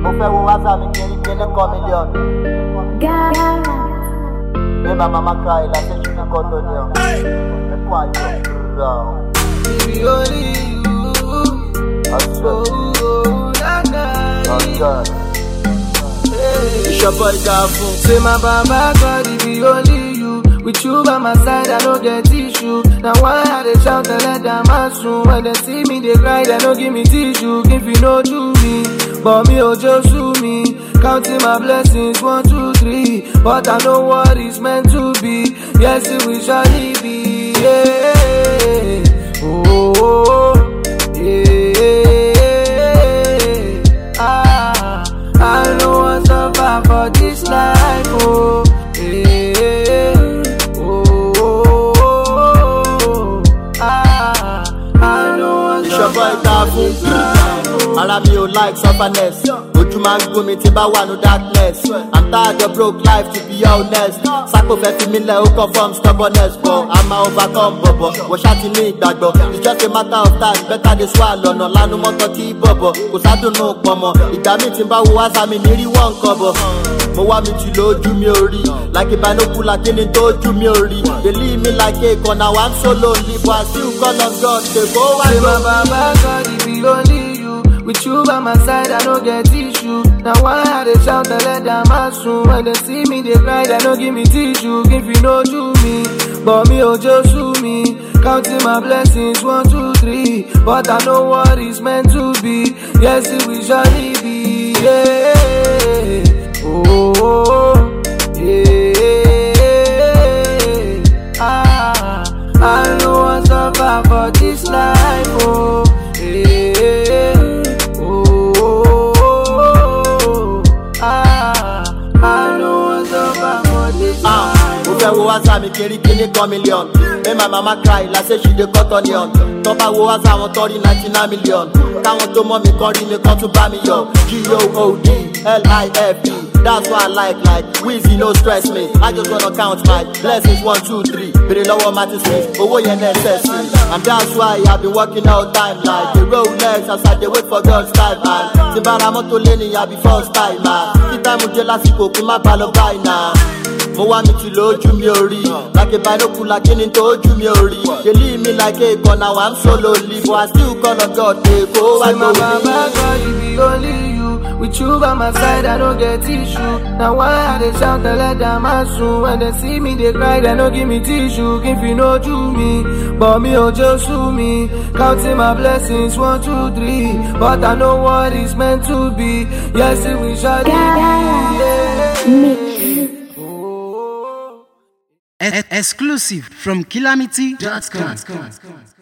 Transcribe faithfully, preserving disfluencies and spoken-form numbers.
Mo fẹ́ wo WhatsApp mi kiri kiri kan million. Me my mama cry like say she dey cut onion. Me kú ayọ̀ rà o. Baby, only you. Ọjọ́ ọjọ́. It's your boy Gafun. Say my baba God, it be only you. With you by my side, I don't get tissue. Now why I they shout and let them soon? When they see me, they cry, they don't give me tissue. If you know to me, but me oh just sue me. Counting my blessings, one, two, three. But I know what it's meant to be. Yes, it will surely be. Yeah. Oh, oh, oh. Yeah. Ah, I know what's up for this life. Oh, yeah. Oh, oh, oh. Ah, I know what's It's your boy Gafun. Ara mi ò like sufferness. Ojú máa ń gún mi tí bá wà ní darkness. I'm tired of broke life to be honest. Sápò fẹ́ fi mí lẹ̀ ó confirm stubbornness. But I'm a overcome bọ̀bọ̀. Wọ́n ṣá ti ní ìgbàgbọ́. It's just a matter of time. Better dey swallow lọ́nà lánú mọ́tò kí bọ̀bọ̀. Kò sádùnnú pọ̀mọ̀. Ìgbà mi ti bá wo wáṣà mi ní rí wọ́n nǹkan bọ̀. Mo wá mi jù lójú mi ò rí. Like binocular kí ni tó ojú mi ò rí. They leave me like a corner. Now I'm so lonely. But I still call on God. They go Say and my go. baba God, it be only you. With you by my side, I don't get tissue. Now why I they shout and let them soon? When they see me, they cry, they don't give me tissue. If you know to me, but me oh just sue me. Counting my blessings, one, two, three. But I know what it's meant to be. Yes, it will surely be. Yeah. Oh, oh, oh. Yeah. Ah, I know what's up for this life. Oh, yeah. Oh, oh, oh. Ah, I know what's up for this life. Mo fẹ́ wo WhatsApp mi kiri kiri kan million. Me my mama cry like say she dey cut onion. Tó bá wo WhatsApp wọn tọ́rí ninety nine million. Káwọn tó mọ̀ mi kan rí mi kan tún bá mi yọ. G O O D L I F E. That's why I like like Weezy no stress me. I just wanna count my blessings one two three. Bèrè lọ́wọ́ Martin Smith, owó yẹn necessary. And that's why I been working all time like the Rolex as I dey wait for God's time man. Tí bára mọ́tò lé ní àbí first time man. Tí táìmù dé lásìkò kí má bá lọ báyìí náà. Mo wá mi ti lójú mi ò rí. Like a binocular kí ni tó ojú mi ò rí. They leave me like a corner. Now I'm so lonely. But I still call on God. They go Say and my go baba with me. God, it be only you. With you by my side, I don't get tissue. Now why I they shout and let them soon? When they see me, they cry, they don't give me tissue. If you know to me, but me oh just sue me. Counting my blessings, one, two, three. But I know what it's meant to be. Yes, it will surely be. Yeah. Exclusive from Calamity dot com.